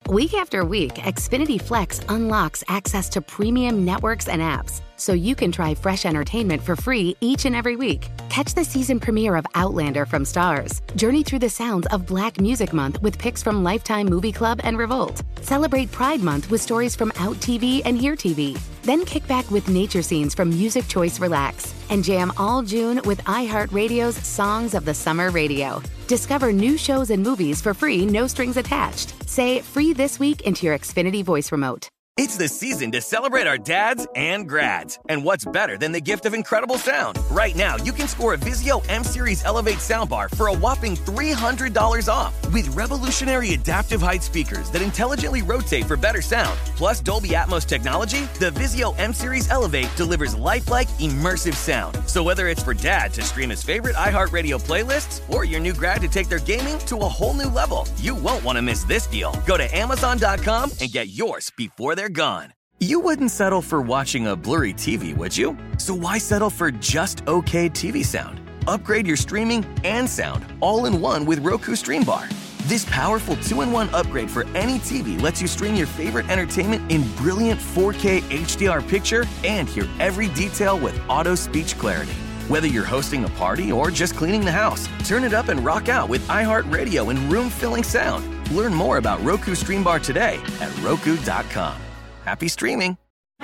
Week after week, Xfinity Flex unlocks access to premium networks and apps, so you can try fresh entertainment for free each and every week. Catch the season premiere of Outlander from Starz. Journey through the sounds of Black Music Month with picks from Lifetime Movie Club and Revolt. Celebrate Pride Month with stories from Out TV and Here TV. Then kick back with nature scenes from Music Choice Relax. And jam all June with iHeartRadio's Songs of the Summer Radio. Discover new shows and movies for free, no strings attached. Say free this week into your Xfinity voice remote. It's the season to celebrate our dads and grads. And what's better than the gift of incredible sound? Right now, you can score a Vizio M-Series Elevate soundbar for a whopping $300 off. With revolutionary adaptive height speakers that intelligently rotate for better sound, plus Dolby Atmos technology, the Vizio M-Series Elevate delivers lifelike, immersive sound. So whether it's for dad to stream his favorite iHeartRadio playlists or your new grad to take their gaming to a whole new level, you won't want to miss this deal. Go to Amazon.com and get yours before they're gone. You wouldn't settle for watching a blurry TV, would you? So why settle for just okay TV sound? Upgrade your streaming and sound all in one with Roku Stream Bar. This powerful 2-in-1 upgrade for any TV lets you stream your favorite entertainment in brilliant 4K HDR picture and hear every detail with auto speech clarity. Whether you're hosting a party or just cleaning the house, turn it up and rock out with iHeartRadio and room-filling sound. Learn more about Roku Stream Bar today at Roku.com. Happy streaming.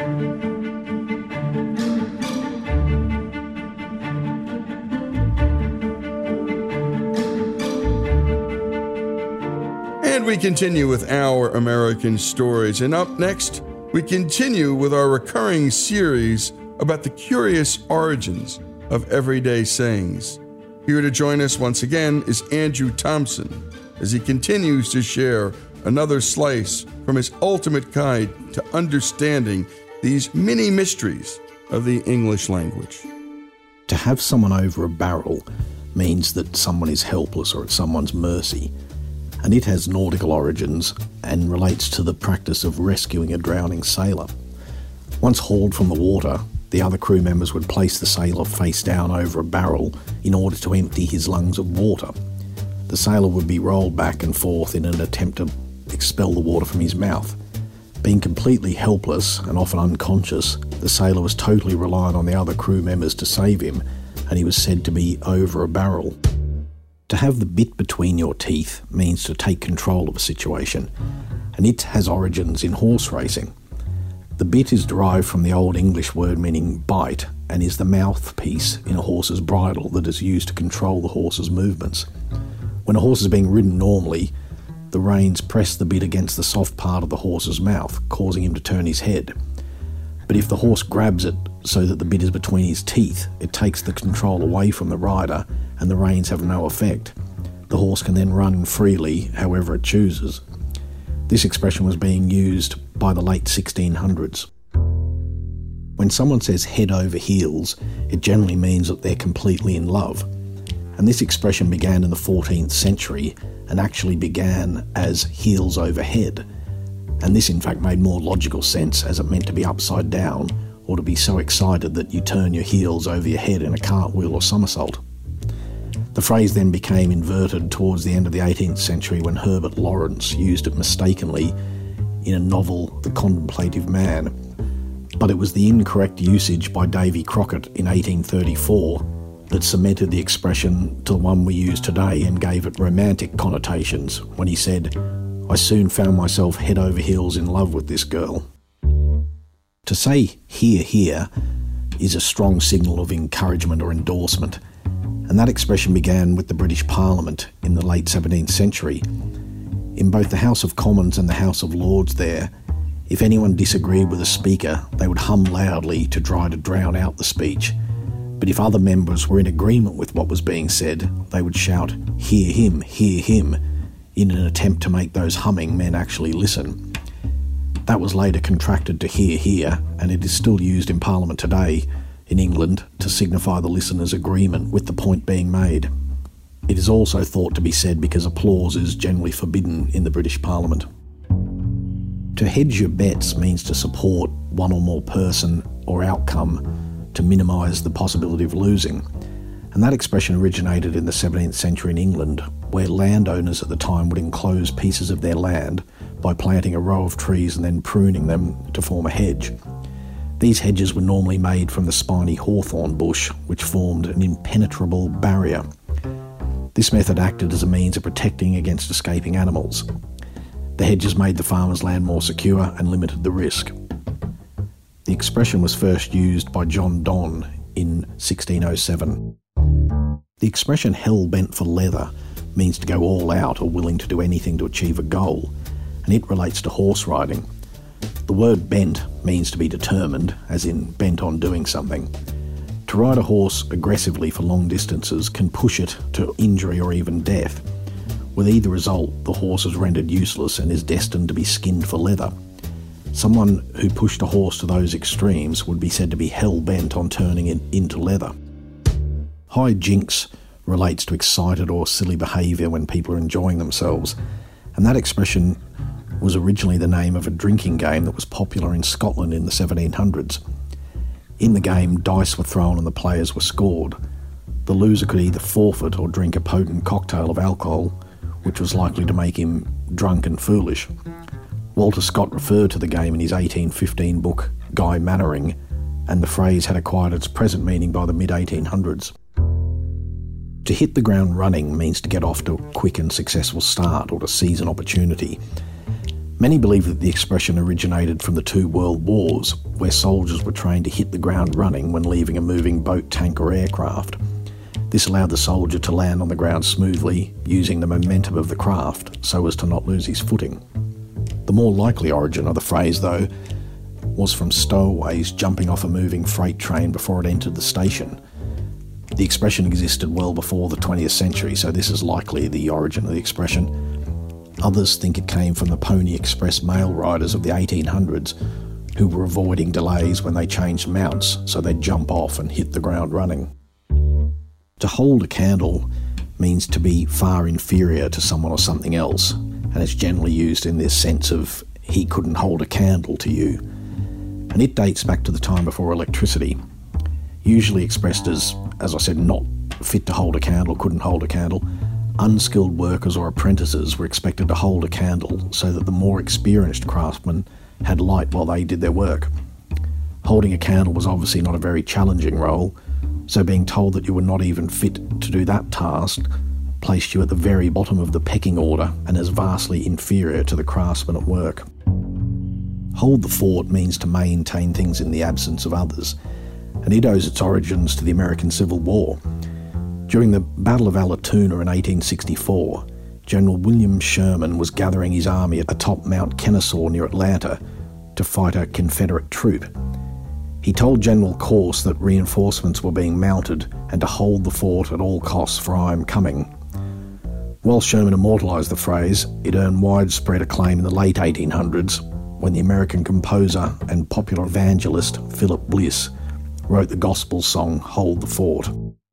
And we continue with Our American Stories. And up next, we continue with our recurring series about the curious origins of everyday sayings. Here to join us once again is Andrew Thompson as he continues to share another slice from his ultimate guide to understanding these mini mysteries of the English language. To have someone over a barrel means that someone is helpless or at someone's mercy, and it has nautical origins and relates to the practice of rescuing a drowning sailor. Once hauled from the water, the other crew members would place the sailor face down over a barrel in order to empty his lungs of water. The sailor would be rolled back and forth in an attempt to expel the water from his mouth. Being completely helpless and often unconscious, the sailor was totally reliant on the other crew members to save him, and he was said to be over a barrel. To have the bit between your teeth means to take control of a situation, and it has origins in horse racing. The bit is derived from the Old English word meaning bite and is the mouthpiece in a horse's bridle that is used to control the horse's movements. When a horse is being ridden normally, the reins press the bit against the soft part of the horse's mouth, causing him to turn his head. But if the horse grabs it so that the bit is between his teeth, it takes the control away from the rider and the reins have no effect. The horse can then run freely however it chooses. This expression was being used by the late 1600s. When someone says head over heels, it generally means that they're completely in love. And this expression began in the 14th century and actually began as heels over head. And this in fact made more logical sense as it meant to be upside down or to be so excited that you turn your heels over your head in a cartwheel or somersault. The phrase then became inverted towards the end of the 18th century when Herbert Lawrence used it mistakenly in a novel, The Contemplative Man. But it was the incorrect usage by Davy Crockett in 1834 that cemented the expression to the one we use today and gave it romantic connotations when he said, "I soon found myself head over heels in love with this girl." To say "hear, hear" is a strong signal of encouragement or endorsement, and that expression began with the British Parliament in the late 17th century. In both the House of Commons and the House of Lords there, if anyone disagreed with a speaker, they would hum loudly to try to drown out the speech. But if other members were in agreement with what was being said, they would shout, hear him," in an attempt to make those humming men actually listen. That was later contracted to "hear, hear," and it is still used in Parliament today in England to signify the listener's agreement with the point being made. It is also thought to be said because applause is generally forbidden in the British Parliament. To hedge your bets means to support one or more person or outcome to minimise the possibility of losing. And that expression originated in the 17th century in England, where landowners at the time would enclose pieces of their land by planting a row of trees and then pruning them to form a hedge. These hedges were normally made from the spiny hawthorn bush, which formed an impenetrable barrier. This method acted as a means of protecting against escaping animals. The hedges made the farmer's land more secure and limited the risk. The expression was first used by John Donne in 1607. The expression hell-bent for leather means to go all out or willing to do anything to achieve a goal, and it relates to horse riding. The word bent means to be determined, as in bent on doing something. To ride a horse aggressively for long distances can push it to injury or even death. With either result, the horse is rendered useless and is destined to be skinned for leather. Someone who pushed a horse to those extremes would be said to be hell-bent on turning it into leather. High jinks relates to excited or silly behaviour when people are enjoying themselves, and that expression was originally the name of a drinking game that was popular in Scotland in the 1700s. In the game, dice were thrown and the players were scored. The loser could either forfeit or drink a potent cocktail of alcohol, which was likely to make him drunk and foolish. Walter Scott referred to the game in his 1815 book Guy Mannering, and the phrase had acquired its present meaning by the mid-1800s. To hit the ground running means to get off to a quick and successful start or to seize an opportunity. Many believe that the expression originated from the two world wars, where soldiers were trained to hit the ground running when leaving a moving boat, tank or aircraft. This allowed the soldier to land on the ground smoothly, using the momentum of the craft so as to not lose his footing. The more likely origin of the phrase, though, was from stowaways jumping off a moving freight train before it entered the station. The expression existed well before the 20th century, so this is likely the origin of the expression. Others think it came from the Pony Express mail riders of the 1800s, who were avoiding delays when they changed mounts, so they'd jump off and hit the ground running. To hold a candle means to be far inferior to someone or something else, and it's generally used in this sense of he couldn't hold a candle to you. And it dates back to the time before electricity, usually expressed as I said, not fit to hold a candle, couldn't hold a candle. Unskilled workers or apprentices were expected to hold a candle so that the more experienced craftsmen had light while they did their work. Holding a candle was obviously not a very challenging role, so being told that you were not even fit to do that task placed you at the very bottom of the pecking order and as vastly inferior to the craftsmen at work. Hold the fort means to maintain things in the absence of others, and it owes its origins to the American Civil War. During the Battle of Allatoona in 1864, General William Sherman was gathering his army atop Mount Kennesaw near Atlanta to fight a Confederate troop. He told General Corse that reinforcements were being mounted and to hold the fort at all costs, for I am coming. While Sherman immortalised the phrase, it earned widespread acclaim in the late 1800s when the American composer and popular evangelist Philip Bliss wrote the gospel song Hold the Fort.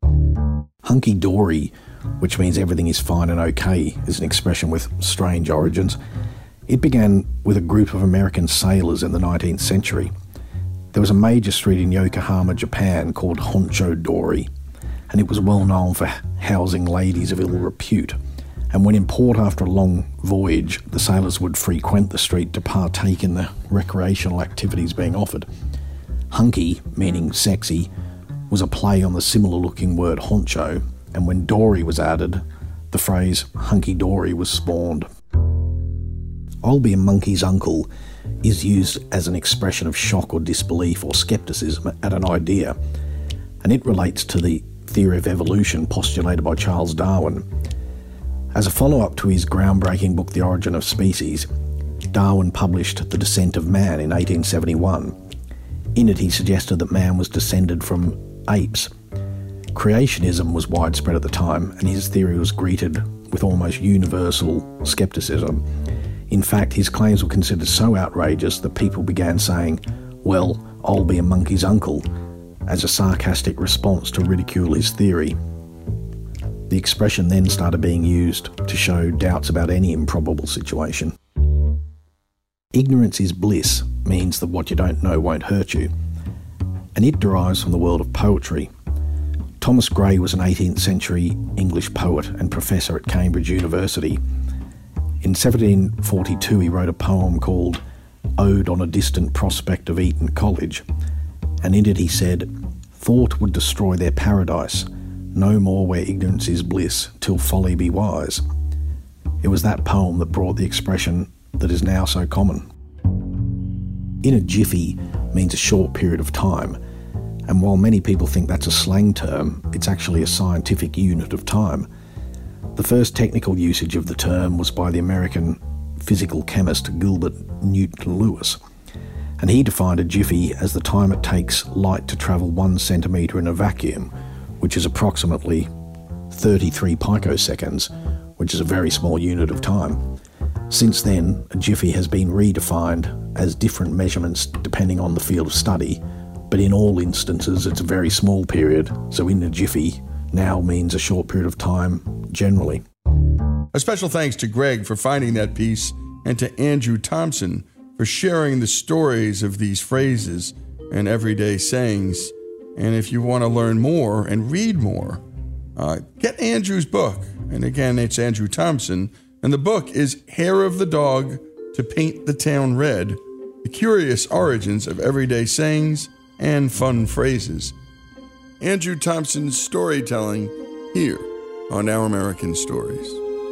Hunky-dory, which means everything is fine and okay, is an expression with strange origins. It began with a group of American sailors in the 19th century. There was a major street in Yokohama, Japan called Honcho-dory, and it was well known for housing ladies of ill repute. And when in port after a long voyage, the sailors would frequent the street to partake in the recreational activities being offered. Hunky, meaning sexy, was a play on the similar-looking word honcho, and when dory was added, the phrase hunky-dory was spawned. I'll be a monkey's uncle is used as an expression of shock or disbelief or scepticism at an idea, and it relates to the theory of evolution postulated by Charles Darwin. As a follow-up to his groundbreaking book The Origin of Species, Darwin published The Descent of Man in 1871. In it, he suggested that man was descended from apes. Creationism was widespread at the time, and his theory was greeted with almost universal scepticism. In fact, his claims were considered so outrageous that people began saying, "Well, I'll be a monkey's uncle," as a sarcastic response to ridicule his theory. The expression then started being used to show doubts about any improbable situation. Ignorance is bliss means that what you don't know won't hurt you, and it derives from the world of poetry. Thomas Gray was an 18th century English poet and professor at Cambridge University. In 1742 he wrote a poem called Ode on a Distant Prospect of Eton College, and in it he said, "Thought would destroy their paradise, no more where ignorance is bliss, till folly be wise." It was that poem that brought the expression that is now so common. In a jiffy means a short period of time, and while many people think that's a slang term, it's actually a scientific unit of time. The first technical usage of the term was by the American physical chemist Gilbert Newton Lewis, and he defined a jiffy as the time it takes light to travel 1 centimetre in a vacuum, which is approximately 33 picoseconds, which is a very small unit of time. Since then, a jiffy has been redefined as different measurements depending on the field of study, but in all instances it's a very small period, so in a jiffy now means a short period of time generally. A special thanks to Greg for finding that piece, and to Andrew Thompson for sharing the stories of these phrases and everyday sayings. And if you want to learn more and read more, get Andrew's book. And again, it's Andrew Thompson. And the book is Hair of the Dog to Paint the Town Red, The Curious Origins of Everyday Sayings and Fun Phrases. Andrew Thompson's storytelling here on Our American Stories.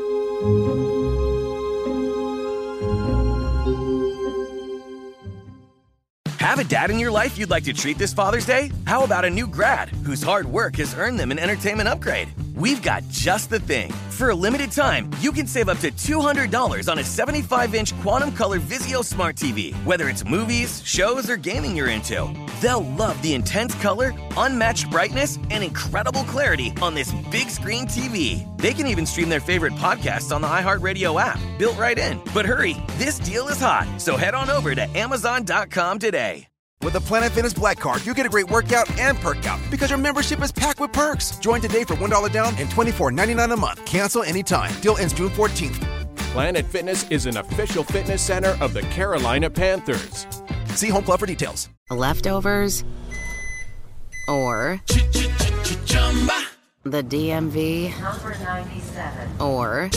Have a dad in your life you'd like to treat this Father's Day? How about a new grad whose hard work has earned them an entertainment upgrade? We've got just the thing. For a limited time, you can save up to $200 on a 75-inch Quantum Color Vizio Smart TV, whether it's movies, shows, or gaming you're into. They'll love the intense color, unmatched brightness, and incredible clarity on this big screen TV. They can even stream their favorite podcasts on the iHeartRadio app, built right in. But hurry, this deal is hot, so head on over to Amazon.com today. With the Planet Fitness Black Card, you get a great workout and perk out because your membership is packed with perks. Join today for $1 down and $24.99 a month. Cancel anytime. Deal ends June 14th. Planet Fitness is an official fitness center of the Carolina Panthers. See Home Club for details. Leftovers or the DMV Number 97 or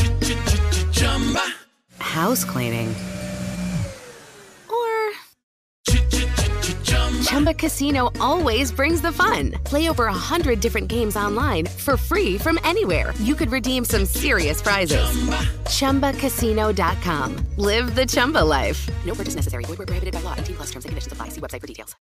house cleaning or Chumba Casino always brings the fun. Play over 100 different games online for free from anywhere. You could redeem some serious prizes. ChumbaCasino.com. Live the Chumba life. No purchase necessary. Void where prohibited by law. 18+ terms and conditions apply. See website for details.